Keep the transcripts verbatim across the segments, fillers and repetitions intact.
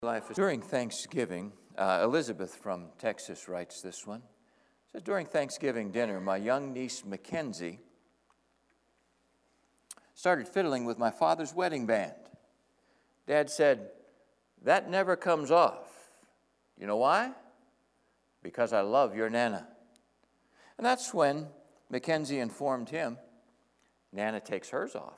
Life is during Thanksgiving. Uh, Elizabeth from Texas writes this one. It says, during Thanksgiving dinner, my young niece Mackenzie started fiddling with my father's wedding band. Dad said, that never comes off. You know why? Because I love your Nana. And that's when Mackenzie informed him, Nana takes hers off.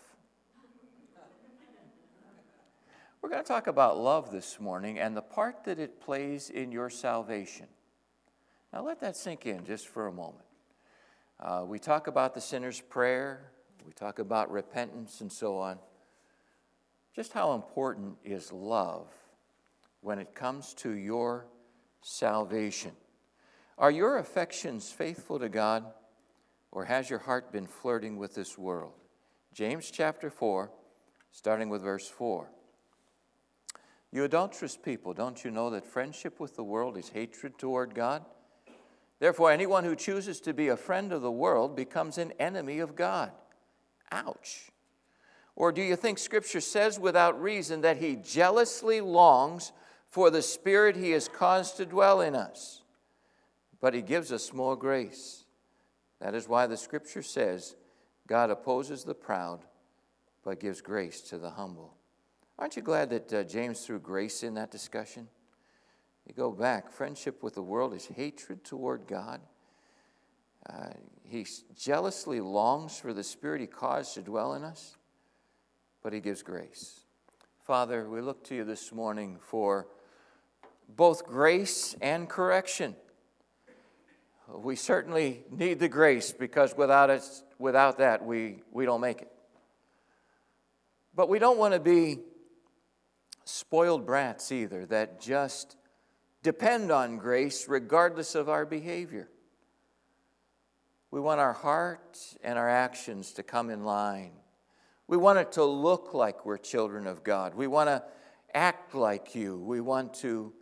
We're going to talk about love this morning and the part that it plays in your salvation. Now let that sink in just for a moment. Uh, we talk about the sinner's prayer. We talk about repentance and so on. Just how important is love when it comes to your salvation? Are your affections faithful to God, or has your heart been flirting with this world? James chapter four, starting with verse four. You adulterous people, don't you know that friendship with the world is hatred toward God? Therefore, anyone who chooses to be a friend of the world becomes an enemy of God. Ouch. Or do you think Scripture says without reason that He jealously longs for the Spirit He has caused to dwell in us? But He gives us more grace. That is why the Scripture says, God opposes the proud, but gives grace to the humble. Aren't you glad that uh, James threw grace in that discussion? You go back, friendship with the world is hatred toward God. Uh, he jealously longs for the Spirit He caused to dwell in us, but He gives grace. Father, we look to You this morning for both grace and correction. We certainly need the grace because without it, without that, we, we don't make it. But we don't want to be spoiled brats either that just depend on grace regardless of our behavior. We want our heart and our actions to come in line. We want it to look like we're children of God. We want to act like You. We want to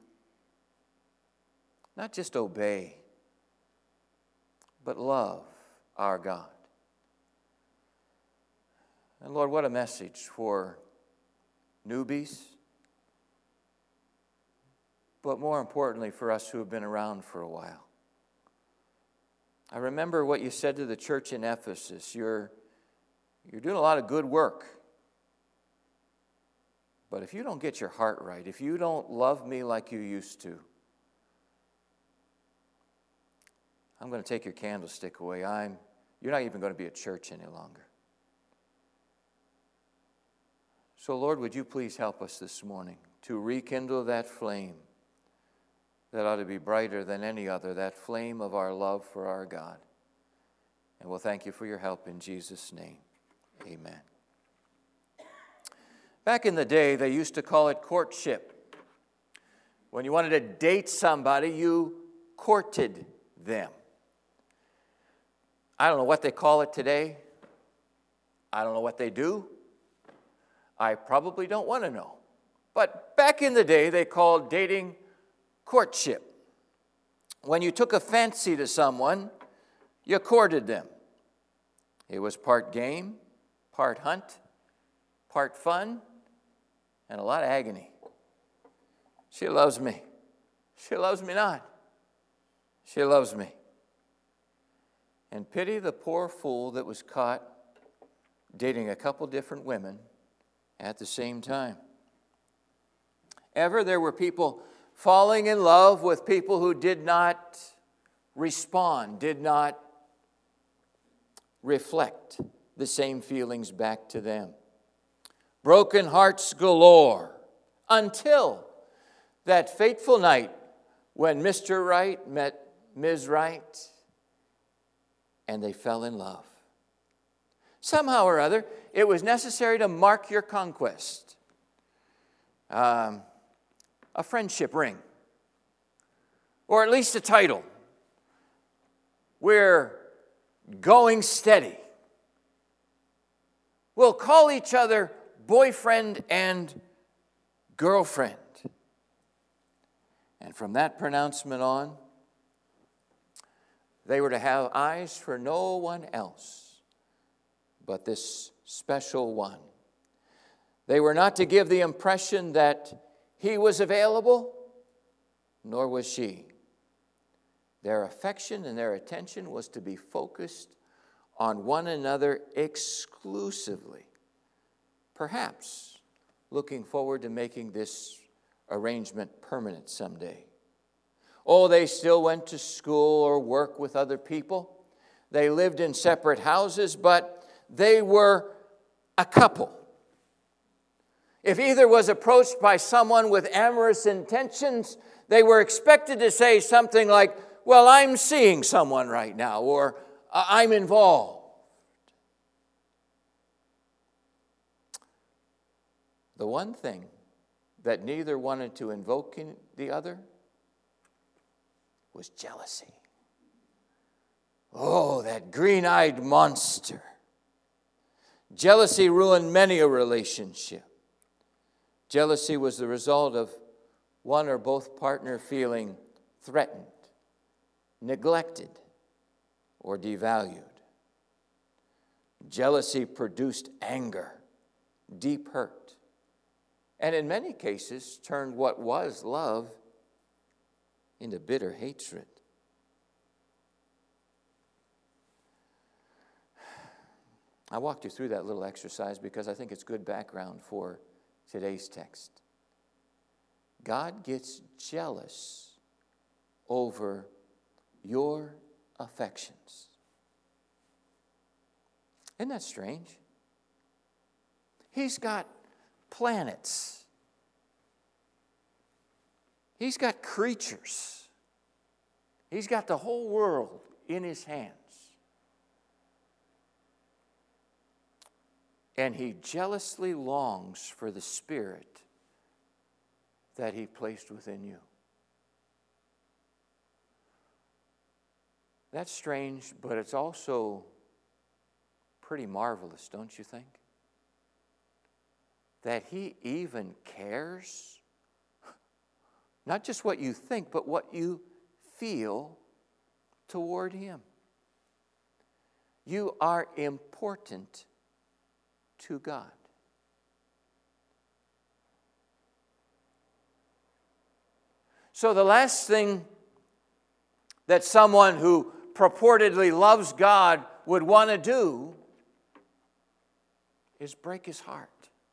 not just obey, but love our God. And Lord, what a message for newbies, but more importantly for us who have been around for a while. I remember what You said to the church in Ephesus. You're, you're doing a lot of good work. But if you don't get your heart right, if you don't love Me like you used to, I'm going to take your candlestick away. I'm, you're not even going to be at church any longer. So, Lord, would You please help us this morning to rekindle that flame that ought to be brighter than any other, that flame of our love for our God. And we'll thank You for Your help in Jesus' name. Amen. Back in the day, they used to call it courtship. When you wanted to date somebody, you courted them. I don't know what they call it today. I don't know what they do. I probably don't want to know. But back in the day, they called dating courtship. When you took a fancy to someone, you courted them. It was part game, part hunt, part fun, and a lot of agony. She loves me. She loves me not. She loves me. And pity the poor fool that was caught dating a couple different women at the same time. Ever there were people falling in love with people who did not respond, did not reflect the same feelings back to them. Broken hearts galore until that fateful night when Mister Right met Miz Right and they fell in love. Somehow or other, it was necessary to mark your conquest. Um, a friendship ring, or at least a title. We're going steady. We'll call each other boyfriend and girlfriend. And from that pronouncement on, they were to have eyes for no one else but this special one. They were not to give the impression that he was available, nor was she. Their affection and their attention was to be focused on one another exclusively, perhaps looking forward to making this arrangement permanent someday. Oh, they still went to school or work with other people. They lived in separate houses, but they were a couple. If either was approached by someone with amorous intentions, they were expected to say something like, well, I'm seeing someone right now, or I'm involved. The one thing that neither wanted to invoke in the other was jealousy. Oh, that green-eyed monster. Jealousy ruined many a relationship. Jealousy was the result of one or both partner feeling threatened, neglected, or devalued. Jealousy produced anger, deep hurt, and in many cases turned what was love into bitter hatred. I walked you through that little exercise because I think it's good background for today's text. God gets jealous over your affections. Isn't that strange? He's got planets. He's got creatures. He's got the whole world in his hands. And he jealously longs for the spirit that he placed within you. That's strange, but it's also pretty marvelous, don't you think? That he even cares, not just what you think, but what you feel toward him. You are important to God. So the last thing that someone who purportedly loves God would want to do is break his heart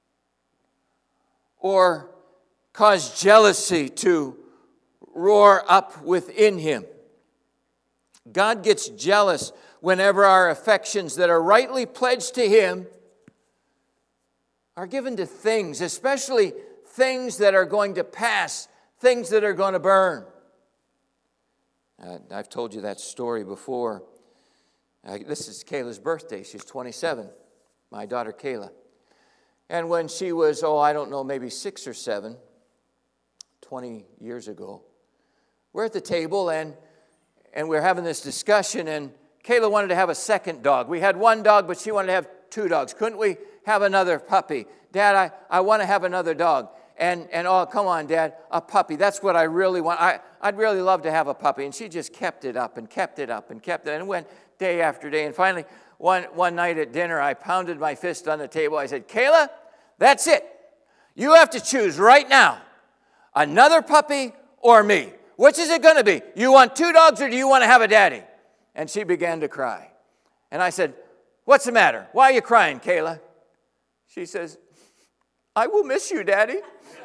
or cause jealousy to roar up within him. God gets jealous whenever our affections that are rightly pledged to him are given to things, especially things that are going to pass, things that are going to burn. Uh, I've told you that story before. Uh, this is Kayla's birthday. She's twenty-seven, my daughter Kayla. And when she was, oh, I don't know, maybe six or seven, twenty years ago, we're at the table and, and we're having this discussion, and Kayla wanted to have a second dog. We had one dog, but she wanted to have two dogs. Couldn't we have another puppy? Dad, I, I want to have another dog. And, and oh, come on, Dad, a puppy. That's what I really want. I, I'd really love to have a puppy. And she just kept it up and kept it up and kept it. And it went day after day. And finally, one, one night at dinner, I pounded my fist on the table. I said, Kayla, that's it. You have to choose right now, another puppy or me. Which is it going to be? You want two dogs or do you want to have a daddy? And she began to cry. And I said, what's the matter? Why are you crying, Kayla? She says, I will miss you, Daddy.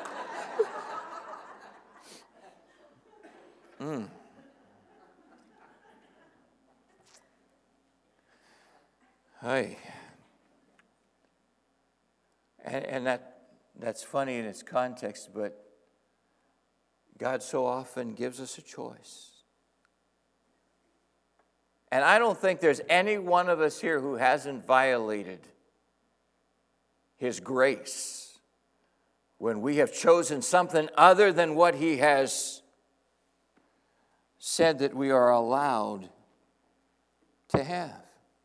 mm. Hey. And, and that that's funny in its context, but God so often gives us a choice. And I don't think there's any one of us here who hasn't violated his grace when we have chosen something other than what he has said that we are allowed to have.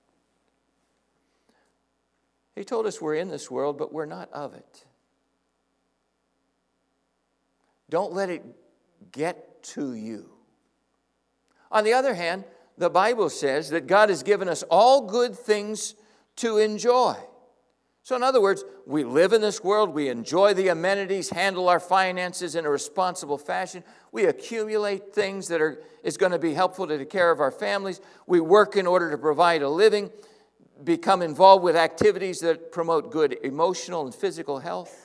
He told us we're in this world, but we're not of it. Don't let it get to you. On the other hand, the Bible says that God has given us all good things to enjoy. So in other words, we live in this world, we enjoy the amenities, handle our finances in a responsible fashion. We accumulate things that are is going to be helpful to take care of our families. We work in order to provide a living, become involved with activities that promote good emotional and physical health.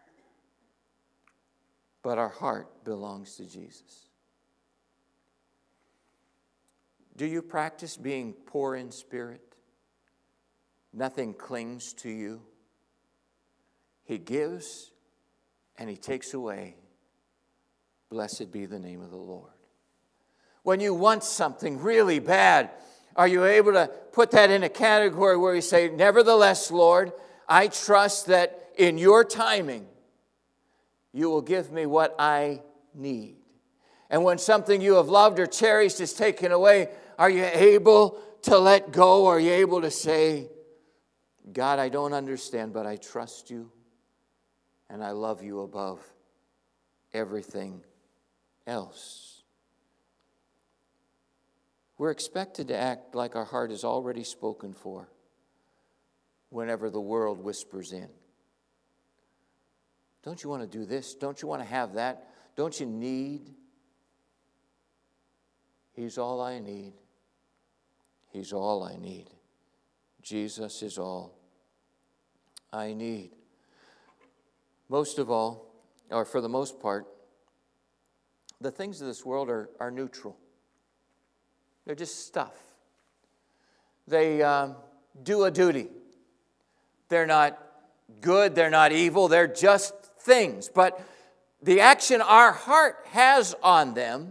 But our heart belongs to Jesus. Do you practice being poor in spirit? Nothing clings to you. He gives and He takes away. Blessed be the name of the Lord. When you want something really bad, are you able to put that in a category where you say, nevertheless, Lord, I trust that in your timing, you will give me what I need. And when something you have loved or cherished is taken away, are you able to let go? Are you able to say, God, I don't understand, but I trust you, and I love you above everything else. We're expected to act like our heart is already spoken for whenever the world whispers in. Don't you want to do this? Don't you want to have that? Don't you need? He's all I need. He's all I need. Jesus is all I need. Most of all, or for the most part, the things of this world are, are neutral. They're just stuff. They um, do a duty. They're not good, they're not evil, they're just things. But the action our heart has on them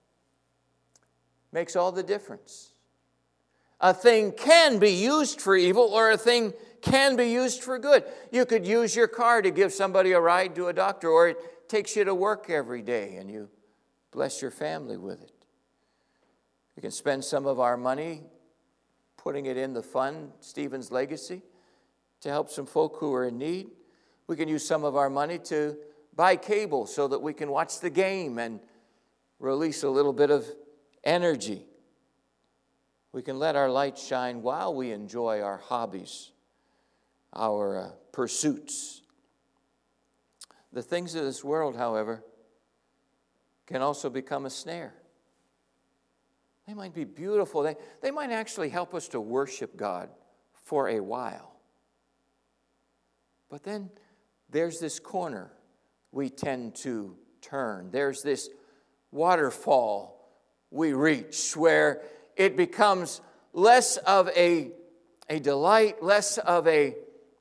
makes all the difference. A thing can be used for evil, or a thing can be used for good. You could use your car to give somebody a ride to a doctor, or it takes you to work every day and you bless your family with it. We can spend some of our money putting it in the fund, Stephen's Legacy, to help some folk who are in need. We can use some of our money to buy cable so that we can watch the game and release a little bit of energy. We can let our light shine while we enjoy our hobbies, our uh, pursuits. The things of this world, however, can also become a snare. They might be beautiful. They, they might actually help us to worship God for a while. But then there's this corner we tend to turn. There's this waterfall we reach where it becomes less of a, a delight, less of a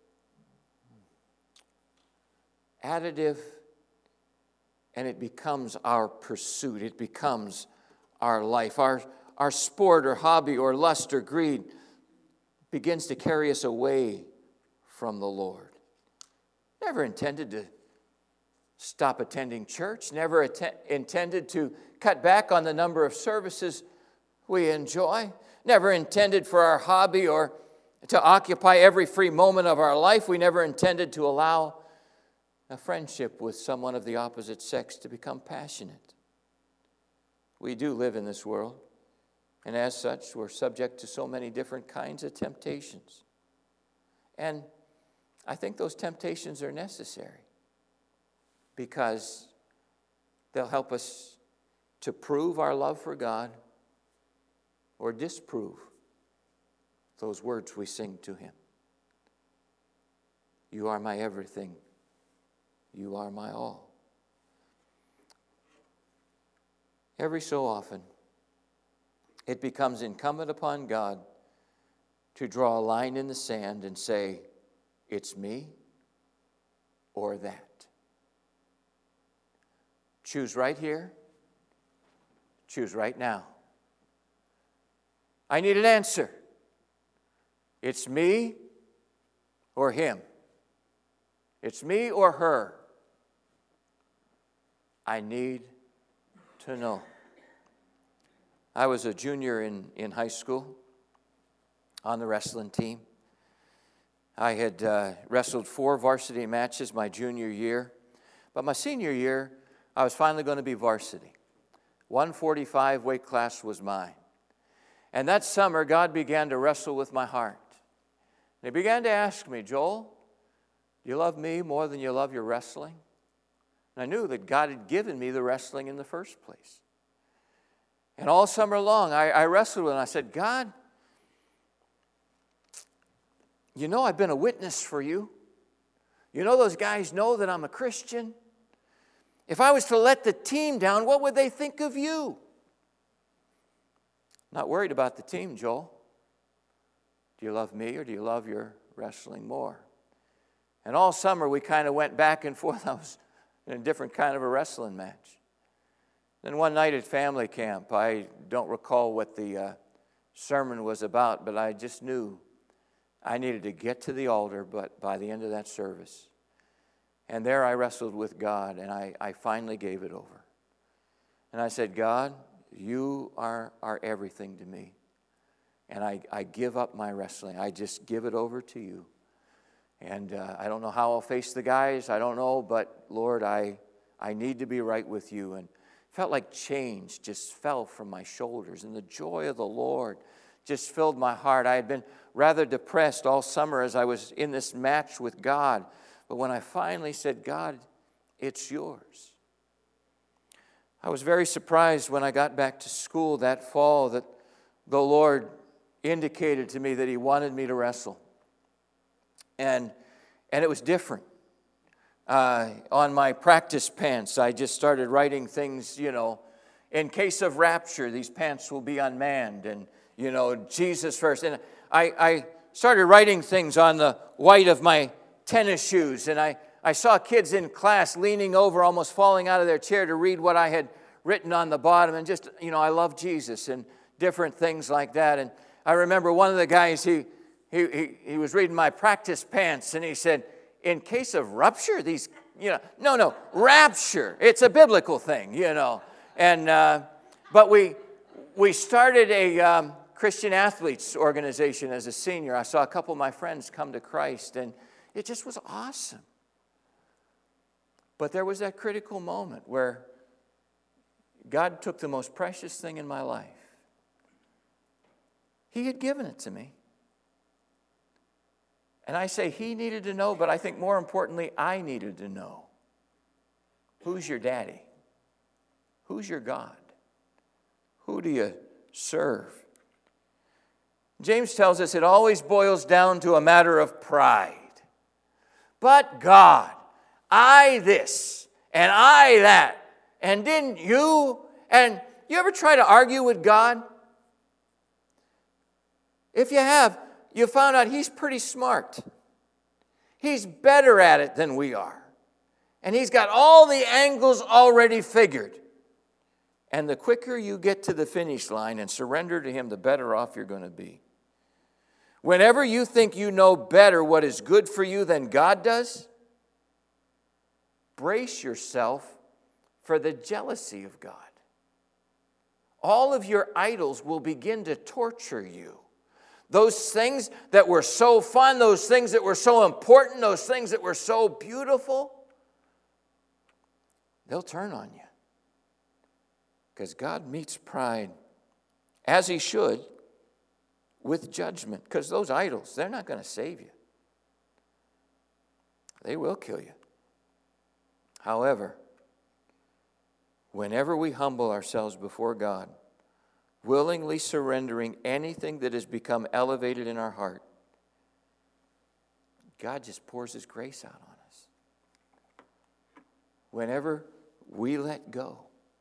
additive, and it becomes our pursuit. It becomes our life. Our, our sport or hobby or lust or greed begins to carry us away from the Lord. Never intended to stop attending church, never att- intended to cut back on the number of services we enjoy, never intended for our hobby or to occupy every free moment of our life. We never intended to allow a friendship with someone of the opposite sex to become passionate. We do live in this world, and as such, we're subject to so many different kinds of temptations. And I think those temptations are necessary because they'll help us to prove our love for God or disprove those words we sing to Him. You are my everything. You are my all. Every so often, it becomes incumbent upon God to draw a line in the sand and say, it's me or that. Choose right here. Choose right now. I need an answer. It's me or him. It's me or her. I need to know. I was a junior in, in high school on the wrestling team. I had uh, wrestled four varsity matches my junior year. But my senior year, I was finally going to be varsity. one forty-five weight class was mine. And that summer, God began to wrestle with my heart. And He began to ask me, Joel, you love me more than you love your wrestling? And I knew that God had given me the wrestling in the first place. And all summer long, I, I wrestled with it, and I said, God, you know I've been a witness for you. You know those guys know that I'm a Christian. If I was to let the team down, what would they think of you? Not worried about the team, Joel. Do you love me or do you love your wrestling more? And all summer we kind of went back and forth. I was in a different kind of a wrestling match. Then one night at family camp, I don't recall what the uh, sermon was about, but I just knew I needed to get to the altar, but by the end of that service. And there I wrestled with God, and I, I finally gave it over. And I said, God, you are, are everything to me. And I, I give up my wrestling. I just give it over to you. And uh, I don't know how I'll face the guys. I don't know, but Lord, I, I need to be right with you. And felt like chains just fell from my shoulders, and the joy of the Lord just filled my heart. I had been rather depressed all summer as I was in this match with God. But when I finally said, God, it's yours, I was very surprised when I got back to school that fall that the Lord indicated to me that He wanted me to wrestle. And, and it was different. Uh, on my practice pants, I just started writing things, you know, in case of rapture, these pants will be unmanned, and, you know, Jesus first. And I, I started writing things on the white of my tennis shoes, and I, I saw kids in class leaning over, almost falling out of their chair to read what I had written on the bottom, and just, you know, I love Jesus, and different things like that. And I remember one of the guys, he, he, he, he was reading my practice pants, and he said, in case of rupture, these, you know, no, no, rapture. It's a biblical thing, you know. And, uh, but we, we started a um, Christian athletes organization as a senior. I saw a couple of my friends come to Christ, and it just was awesome. But there was that critical moment where God took the most precious thing in my life. He had given it to me. And I say He needed to know, but I think more importantly, I needed to know. Who's your daddy? Who's your God? Who do you serve? James tells us it always boils down to a matter of pride. But God, I this, and I that, and didn't you? And you ever try to argue with God? If you have, you found out He's pretty smart. He's better at it than we are. And He's got all the angles already figured. And the quicker you get to the finish line and surrender to Him, the better off you're going to be. Whenever you think you know better what is good for you than God does, brace yourself for the jealousy of God. All of your idols will begin to torture you. Those things that were so fun, those things that were so important, those things that were so beautiful, they'll turn on you. Because God meets pride, as He should, with judgment. Because those idols, they're not going to save you. They will kill you. However, whenever we humble ourselves before God, willingly surrendering anything that has become elevated in our heart, God just pours His grace out on us. Whenever we let go,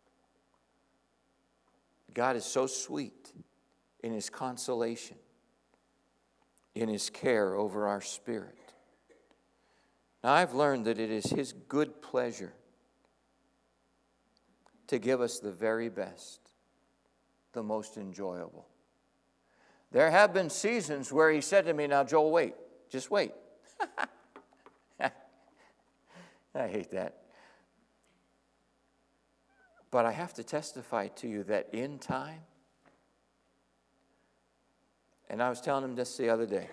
God is so sweet in His consolation, in His care over our spirit. Now, I've learned that it is His good pleasure to give us the very best, the most enjoyable. There have been seasons where He said to me, now, Joel, wait, just wait. I hate that. But I have to testify to you that in time, and I was telling Him this the other day,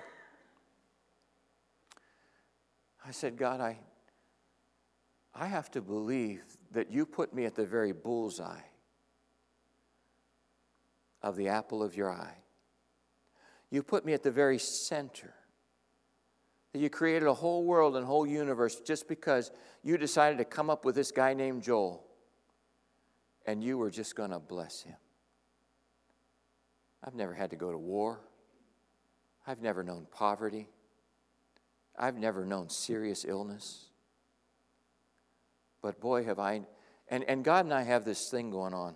I said, God, I, I have to believe that You put me at the very bullseye of the apple of Your eye. You put me at the very center That you created a whole world and whole universe just because you decided to come up with this guy named Joel. And you were just going to bless him. I've never had to go to war. I've never known poverty. I've never known serious illness. But boy, have I... And, and God and I have this thing going on.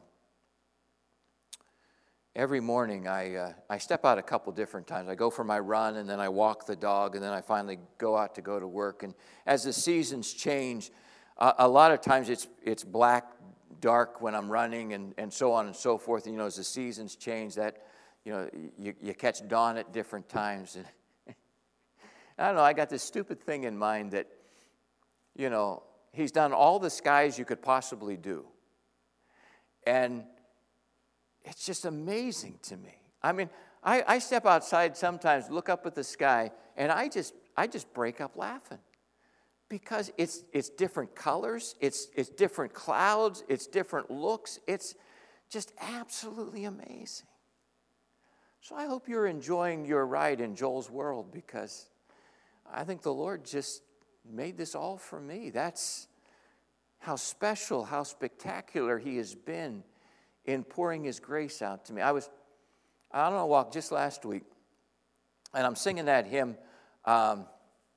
Every morning, I, uh, I step out a couple different times. I go for my run, and then I walk the dog, and then I finally go out to go to work. And as the seasons change, uh, a lot of times it's it's black, dark when I'm running, and, and so on and so forth. And, you know, as the seasons change, that, you know, you, you catch dawn at different times. And I don't know, I got this stupid thing in mind that, you know, he's done all the skies you could possibly do. And it's just amazing to me. I mean, I, I step outside sometimes, look up at the sky, and I just I just break up laughing. Because it's it's different colors, it's it's different clouds, it's different looks. It's just absolutely amazing. So I hope you're enjoying your ride in Joel's world, because I think the Lord just made this all for me. That's how special, how spectacular he has been in pouring his grace out to me. I was, I don't know, walk just last week, and I'm singing that hymn, um,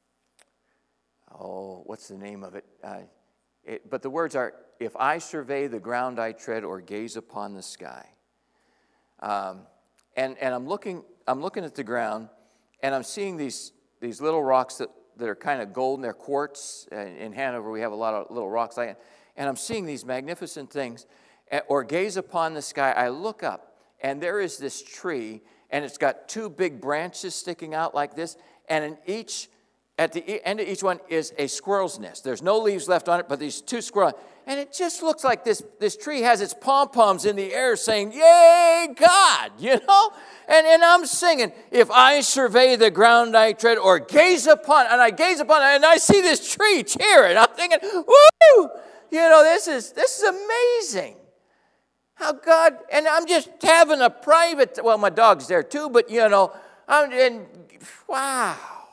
oh, what's the name of it? Uh, it? But the words are, if I survey the ground I tread or gaze upon the sky. Um, and, and I'm looking, I'm looking at the ground, and I'm seeing these, these little rocks that, that are kind of golden. They're quartz. In Hanover, we have a lot of little rocks like that. And I'm seeing these magnificent things. Or gaze upon the sky, I look up, and there is this tree, and it's got two big branches sticking out like this, and in each, at the end of each one is a squirrel's nest. There's no leaves left on it, but these two squirrels, and it just looks like this, this tree has its pom-poms in the air saying, yay, God, you know? And, and I'm singing, if I survey the ground I tread, or gaze upon, and I gaze upon it, and I see this tree cheering. I'm thinking, woo! You know, this is this is amazing. How God, and I'm just having a private, well, my dog's there too, but, you know, I'm, and wow.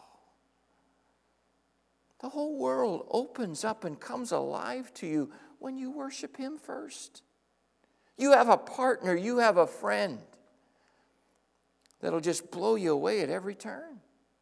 The whole world opens up and comes alive to you when you worship him first. You have a partner, you have a friend that'll just blow you away at every turn.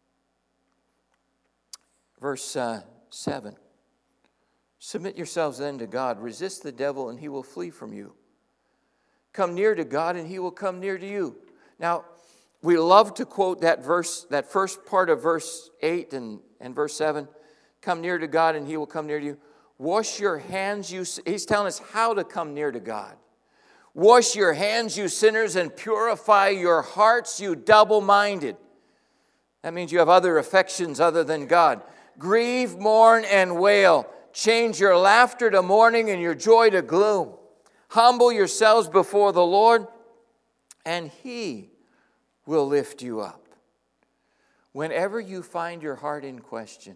Verse uh, seven. Submit yourselves then to God. Resist the devil, and he will flee from you. Come near to God, and he will come near to you. Now, we love to quote that verse, that first part of verse eight and, and verse seven. Come near to God, and he will come near to you. Wash your hands, you... He's telling us how to come near to God. Wash your hands, you sinners, and purify your hearts, you double-minded. That means you have other affections other than God. Grieve, mourn, and wail. Change your laughter to mourning and your joy to gloom. Humble yourselves before the Lord, and he will lift you up. Whenever you find your heart in question,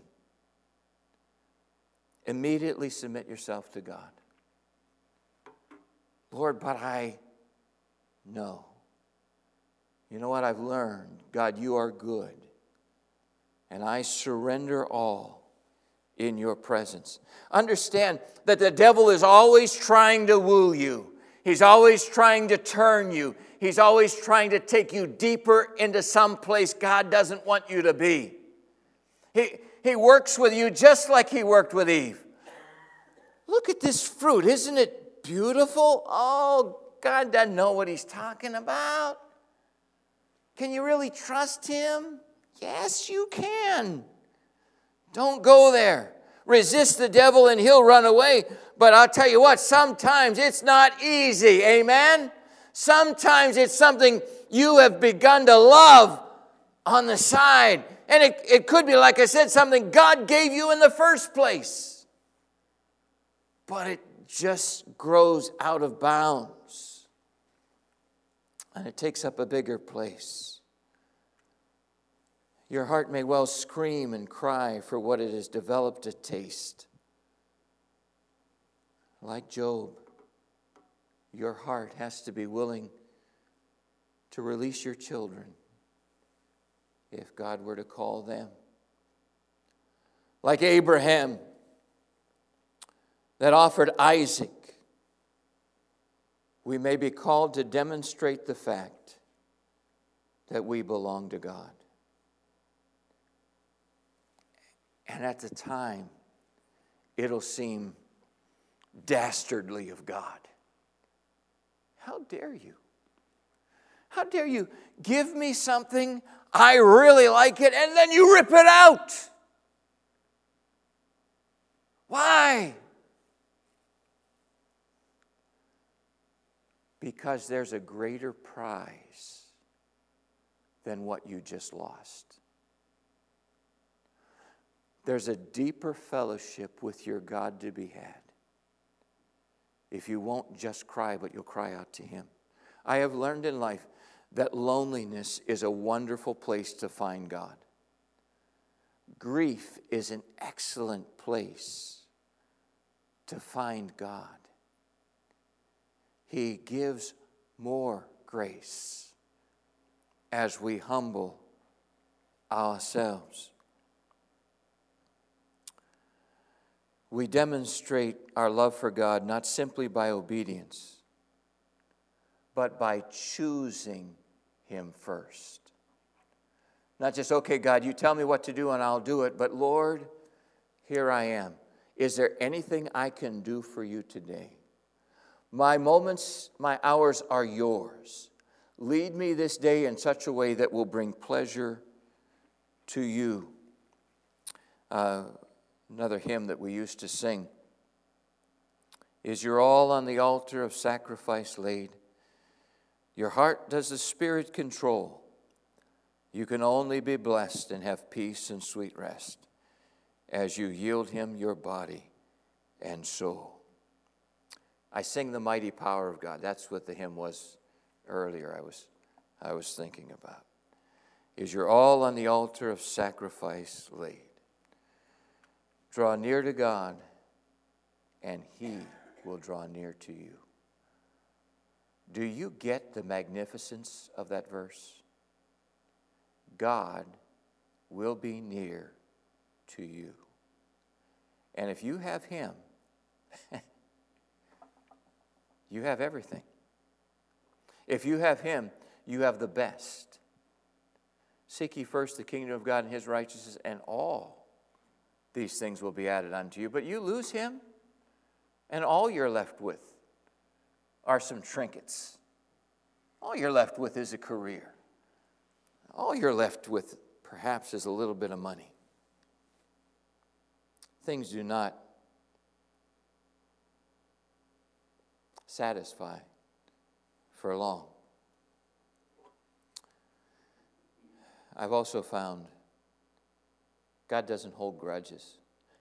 immediately submit yourself to God. Lord, but I know. You know what I've learned? God, you are good. And I surrender all in your presence. Understand that the devil is always trying to woo you. He's always trying to turn you. He's always trying to take you deeper into some place God doesn't want you to be. He, he works with you just like he worked with Eve. Look at this fruit. Isn't it beautiful? Oh, God doesn't know what he's talking about. Can you really trust him? Yes, you can. Don't go there. Resist the devil and he'll run away. But I'll tell you what, sometimes it's not easy. Amen? Sometimes it's something you have begun to love on the side. And it, it could be, like I said, something God gave you in the first place. But it just grows out of bounds. And it takes up a bigger place. Your heart may well scream and cry for what it has developed a taste. Like Job, your heart has to be willing to release your children if God were to call them. like Abraham that offered Isaac, we may be called to demonstrate the fact that we belong to God. And at the time, it'll seem dastardly of God. How dare you? How dare you give me something, I really like it, and then you rip it out? Why? Because there's a greater prize than what you just lost. There's a deeper fellowship with your God to be had. If you won't just cry, but you'll cry out to Him. I have learned in life that loneliness is a wonderful place to find God. Grief is an excellent place to find God. He gives more grace as we humble ourselves. We demonstrate our love for God not simply by obedience, but by choosing Him first. Not just, okay, God, you tell me what to do and I'll do it, but Lord, here I am. Is there anything I can do for you today? My moments, my hours are yours. Lead me this day in such a way that will bring pleasure to you. Uh, another hymn that we used to sing is, your all on the altar of sacrifice laid. Your heart does the Spirit control. You can only be blessed and have peace and sweet rest as you yield Him your body and soul. I sing the mighty power of God. That's what the hymn was earlier I was, I was thinking about. Is your all on the altar of sacrifice laid. Draw near to God, and He will draw near to you. Do you get the magnificence of that verse? God will be near to you. And if you have Him, you have everything. If you have Him, you have the best. Seek ye first the kingdom of God and His righteousness, and all these things will be added unto you. But you lose Him, and all you're left with are some trinkets. All you're left with is a career. All you're left with, perhaps, is a little bit of money. Things do not satisfy for long. I've also found God doesn't hold grudges.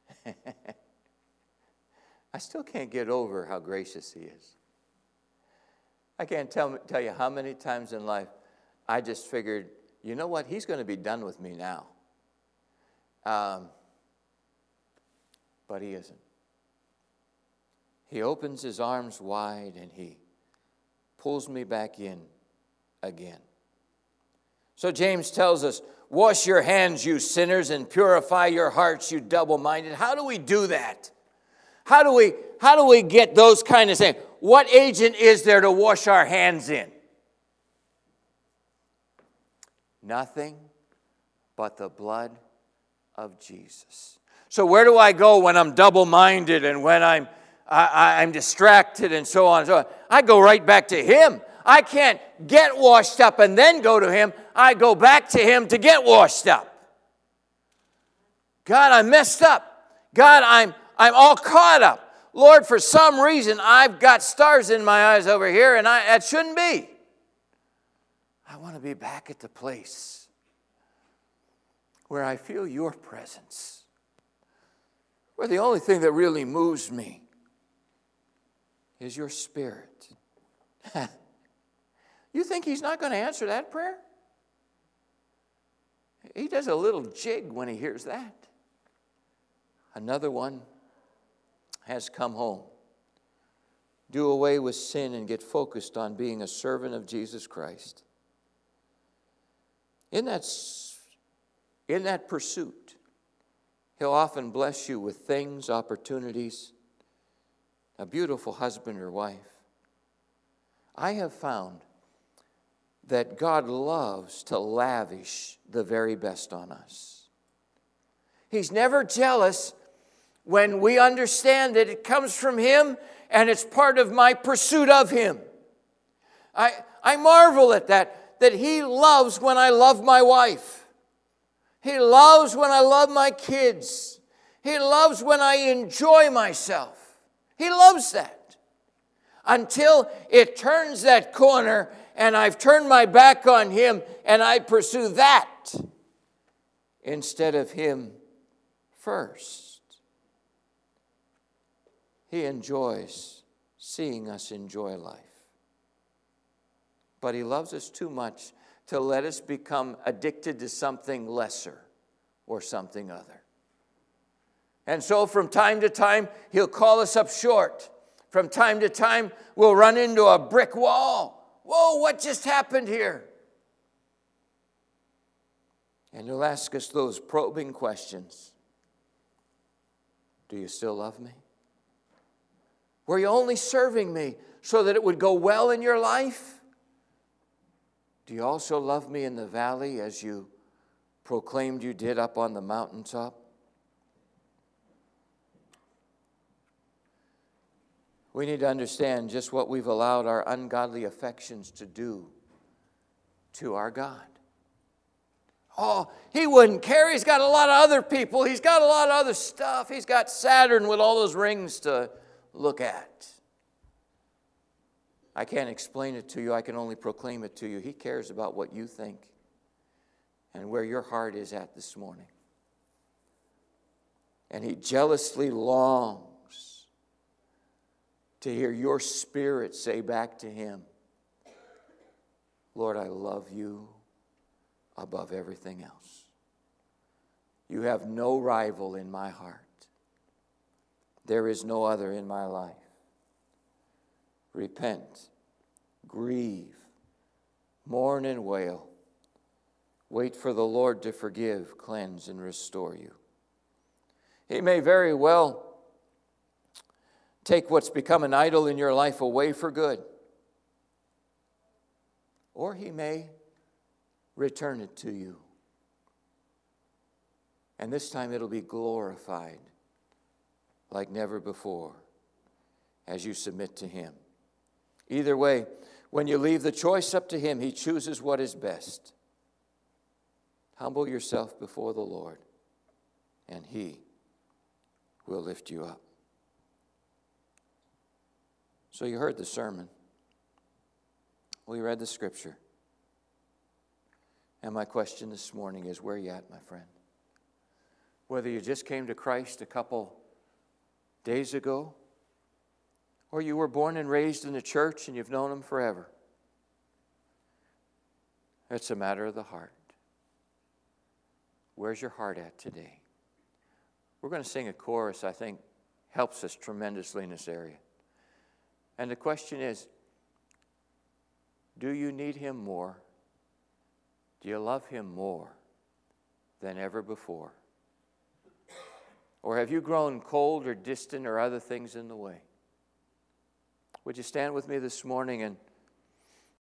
I still can't get over how gracious He is. I can't tell, tell you how many times in life I just figured, you know what, He's going to be done with me now. Um, but He isn't. He opens His arms wide and He pulls me back in again. So James tells us, wash your hands, you sinners, and purify your hearts, you double-minded. How do we do that? How do we, how do we get those kind of things? What agent is there to wash our hands in? Nothing but the blood of Jesus. So where do I go when I'm double-minded and when I'm I, I'm distracted and so on and so on? I go right back to Him. I can't get washed up and then go to Him. I go back to Him to get washed up. God, I'm messed up. God, I'm I'm all caught up. Lord, for some reason, I've got stars in my eyes over here, and I, that shouldn't be. I want to be back at the place where I feel your presence, where the only thing that really moves me is your Spirit. You think He's not going to answer that prayer? He does a little jig when He hears that. Another one has come home. Do away with sin and get focused on being a servant of Jesus Christ. In that, in that pursuit, He'll often bless you with things, opportunities, a beautiful husband or wife. I have found that God loves to lavish the very best on us. He's never jealous when we understand that it comes from Him and it's part of my pursuit of Him. I, I marvel at that, that He loves when I love my wife. He loves when I love my kids. He loves when I enjoy myself. He loves that. Until it turns that corner and I've turned my back on Him and I pursue that instead of Him first. He enjoys seeing us enjoy life. But He loves us too much to let us become addicted to something lesser or something other. And so from time to time, He'll call us up short. From time to time, we'll run into a brick wall. Whoa, what just happened here? And He'll ask us those probing questions. Do you still love me? Were you only serving me so that it would go well in your life? Do you also love me in the valley as you proclaimed you did up on the mountaintop? We need to understand just what we've allowed our ungodly affections to do to our God. Oh, He wouldn't care. He's got a lot of other people. He's got a lot of other stuff. He's got Saturn with all those rings to look at. I can't explain it to you. I can only proclaim it to you. He cares about what you think and where your heart is at this morning. And He jealously longs to hear your spirit say back to Him, Lord, I love you above everything else. You have no rival in my heart. There is no other in my life. Repent, grieve, mourn and wail. Wait for the Lord to forgive, cleanse, and restore you. He may very well take what's become an idol in your life away for good. Or He may return it to you. And this time it'll be glorified like never before as you submit to Him. Either way, when you leave the choice up to Him, He chooses what is best. Humble yourself before the Lord, and He will lift you up. So you heard the sermon. We read the scripture. And my question this morning is, where are you at, my friend? Whether you just came to Christ a couple days ago, or you were born and raised in the church and you've known Him forever. It's a matter of the heart. Where's your heart at today? We're going to sing a chorus I think helps us tremendously in this area. And the question is, do you need Him more? Do you love Him more than ever before? Or have you grown cold or distant or other things in the way? Would you stand with me this morning and